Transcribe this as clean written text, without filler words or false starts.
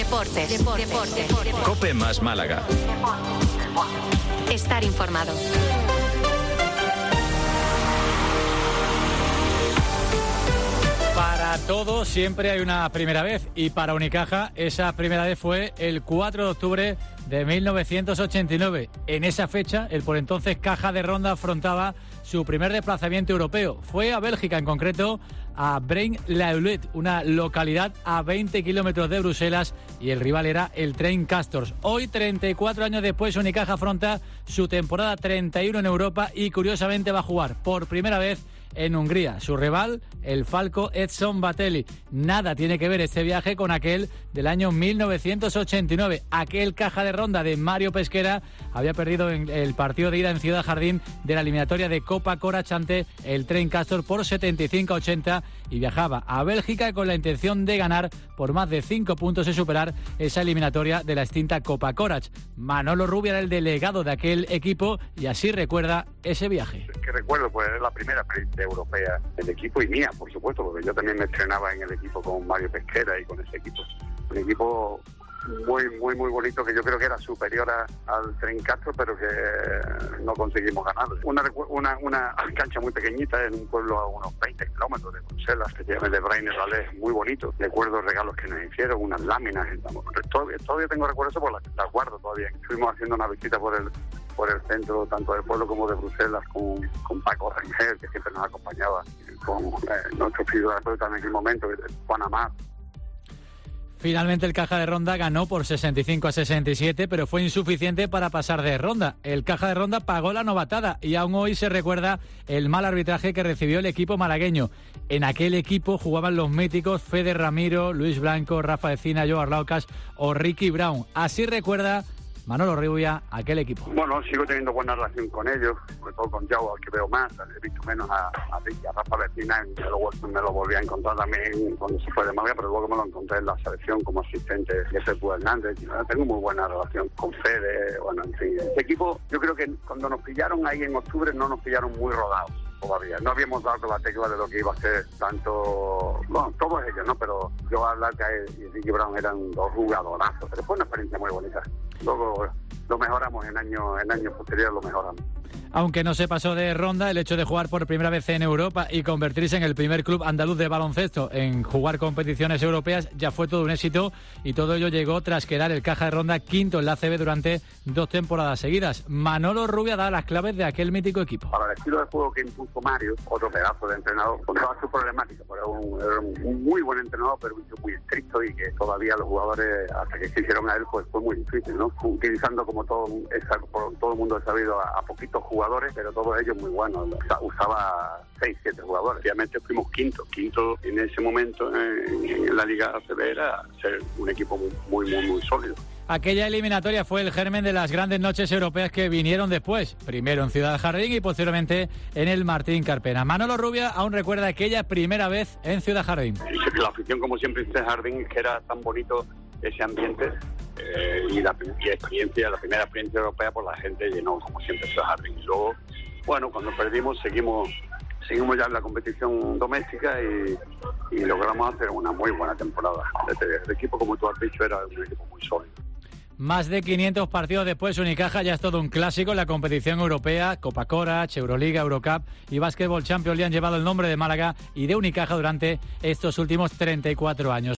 Deportes. COPE más Málaga. Estar informado. Para todo siempre hay una primera vez, y para Unicaja esa primera vez fue el 4 de octubre de 1989. En esa fecha, el por entonces Caja de Ronda afrontaba su primer desplazamiento europeo. Fue a Bélgica, en concreto a Braine-l'Alleud, una localidad a 20 kilómetros de Bruselas, y el rival era el Train Castors. Hoy, 34 años después, Unicaja afronta su temporada 31 en Europa y curiosamente va a jugar por primera vez en Hungría. Su rival, el Falco Edson Batelli. Nada tiene que ver este viaje con aquel del año 1989. Aquel Caja de Ronda de Mario Pesquera había perdido en el partido de ida en Ciudad Jardín de la eliminatoria de Copa Corach ante el Train Castor por 75-80 y viajaba a Bélgica con la intención de ganar por más de 5 puntos y superar esa eliminatoria de la extinta Copa Corach. Manolo Rubio era el delegado de aquel equipo y así recuerda ese viaje. Que recuerdo, pues era la primera experiencia europea del equipo y mía, por supuesto, porque yo también me entrenaba en el equipo con Mario Pesquera y con ese equipo. Un equipo muy bonito, que yo creo que era superior al Tren Castro, pero que no conseguimos ganar. Una cancha muy pequeñita en un pueblo a unos 20 kilómetros de Bruselas, que se llama de Braine-l'Alleud, muy bonito. Recuerdo regalos que nos hicieron, unas láminas. Todavía tengo recuerdos, porque las guardo todavía. Estuvimos haciendo una visita por el centro, tanto del pueblo como de Bruselas, con Paco Rangel, que siempre nos acompañaba, con nuestro fisioterapeuta en aquel momento, Juan Amat. Finalmente el Caja de Ronda ganó por 65-67, pero fue insuficiente para pasar de ronda. El Caja de Ronda pagó la novatada y aún hoy se recuerda el mal arbitraje que recibió el equipo malagueño. En aquel equipo jugaban los míticos Fede Ramiro, Luis Blanco, Rafa Ecina, Joe Arlaucas o Ricky Brown. Así recuerda Manolo Rubia aquel equipo. Bueno, sigo teniendo buena relación con ellos, sobre todo con Joe, al que veo más. He visto menos a Ricky, a Rafa Ecina, me lo volví a encontrar también cuando se fue de Málaga, pero luego me lo encontré en la selección como asistente de Pepu Hernández. Tengo muy buena relación con Fede, bueno, en fin. Este equipo, yo creo que cuando nos pillaron ahí en octubre no nos pillaron muy rodados todavía. No habíamos dado con la tecla de lo que iba a ser tanto, bueno, todos ellos, ¿no? Pero Joe Arlaucas y Ricky Brown eran dos jugadorazos, pero fue una experiencia muy bonita. Luego lo mejoramos en años posteriores, lo mejoramos. Aunque no se pasó de ronda, el hecho de jugar por primera vez en Europa y convertirse en el primer club andaluz de baloncesto en jugar competiciones europeas ya fue todo un éxito, y todo ello llegó tras quedar el Caja de Ronda quinto en la ACB durante 2 temporadas seguidas. Manolo Rubio da las claves de aquel mítico equipo. Para el estilo de juego que impuso Mario, otro pedazo de entrenador, con todas sus problemáticas, era un muy buen entrenador, pero muy estricto, y que todavía los jugadores, hasta que se hicieron a él, pues fue muy difícil, ¿no? Utilizando, como todo el mundo ha sabido, a poquitos jugadores, pero todos ellos muy buenos. Usaba 6-7 jugadores. Obviamente fuimos quinto en ese momento en la Liga ACB, era ser un equipo muy sólido. Aquella eliminatoria fue el germen de las grandes noches europeas que vinieron después, primero en Ciudad Jardín y posteriormente en el Martín Carpena. Manolo Rubia aún recuerda aquella primera vez en Ciudad Jardín. La afición, como siempre, en Ciudad Jardín, es que era tan bonito ese ambiente, y la primera experiencia europea, pues la gente llenó, como siempre, Ciudad Jardín. Y luego, bueno, cuando perdimos, seguimos ya en la competición doméstica y logramos hacer una muy buena temporada. El equipo, como tú has dicho, era un equipo muy sólido. Más de 500 partidos después, Unicaja ya es todo un clásico en la competición europea. Copa Corach, Euroliga, Eurocup y Basketball Champions le han llevado el nombre de Málaga y de Unicaja durante estos últimos 34 años.